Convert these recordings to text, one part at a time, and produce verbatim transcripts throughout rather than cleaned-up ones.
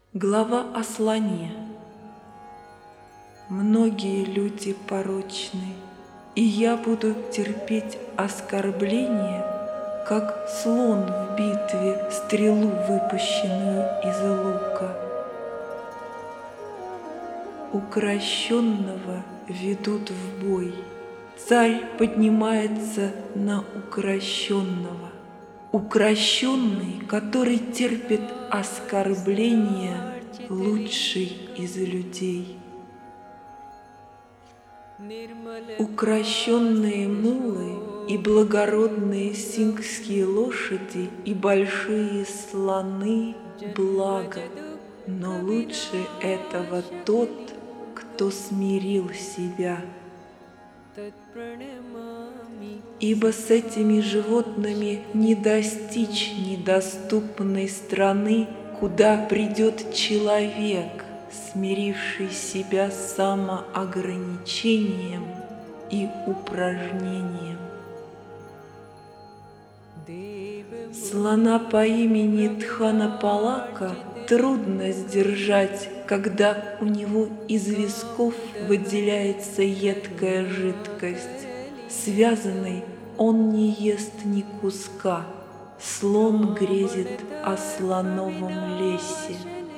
Глава о слоне. Многие люди порочны, и я буду терпеть оскорбление, как слон в битве стрелу, выпущенную из лука. Укращенного ведут в бой, царь поднимается на укращенного. Укращенный, который терпит оскорбления, лучший из людей. Укращенные мулы и благородные сингские лошади и большие слоны – благо, но лучше этого тот, кто смирил себя. Ибо с этими животными не достичь недоступной страны, куда придет человек, смиривший себя самоограничением и упражнением. Слона по имени Дханапалака трудно сдержать, когда у него из висков выделяется едкая жидкость. Связанный он не ест ни куска, слон грезит о слоновом лесе.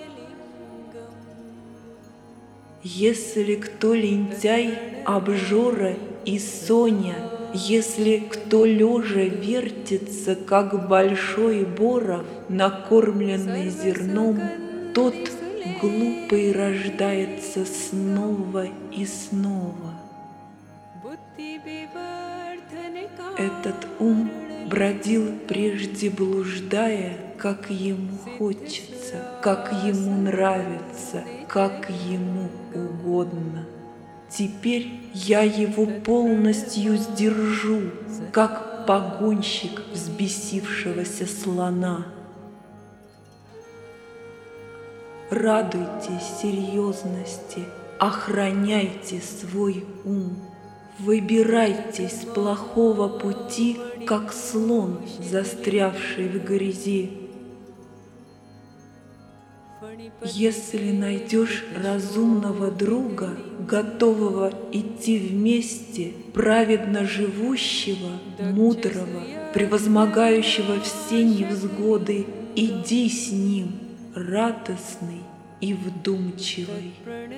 Если кто лентяй, обжора и соня, если кто лежа вертится, как большой боров, накормленный зерном, тот глупый рождается снова и снова. Этот ум бродил прежде, блуждая, как ему хочется, как ему нравится, как ему угодно. Теперь я его полностью сдержу, как погонщик взбесившегося слона. Радуйтесь серьезности, охраняйте свой ум. Выбирайтесь с плохого пути, как слон, застрявший в грязи. Если найдешь разумного друга, готового идти вместе, праведно живущего, мудрого, превозмогающего все невзгоды, иди с ним, радостный и вдумчивый.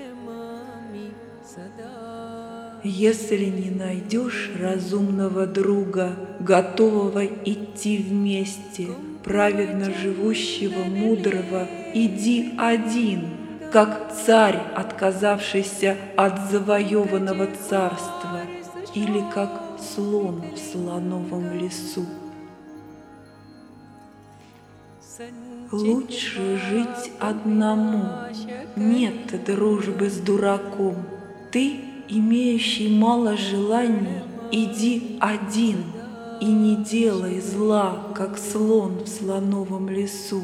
Если не найдешь разумного друга, готового идти вместе, праведно живущего, мудрого, иди один, как царь, отказавшийся от завоеванного царства, или как слон в слоновом лесу. Лучше жить одному, нет дружбы с дураком. Ты, имеющий мало желаний, иди один и не делай зла, как слон в слоновом лесу.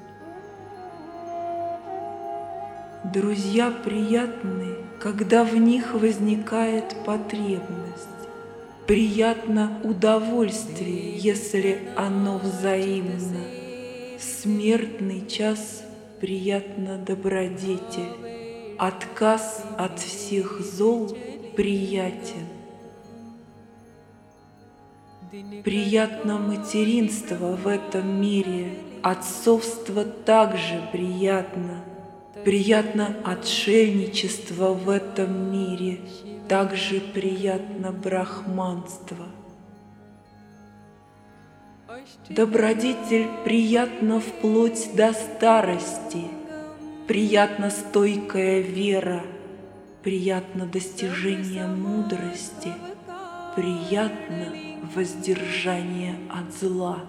Друзья приятны, когда в них возникает потребность. Приятно удовольствие, если оно взаимно. В смертный час приятна добродетель. Отказ от всех зол приятен. Приятно материнство в этом мире, отцовство также приятно. Приятно отшельничество в этом мире, также приятно брахманство. Добродетель приятна вплоть до старости. Приятна стойкая вера, приятно достижение мудрости, приятно воздержание от зла.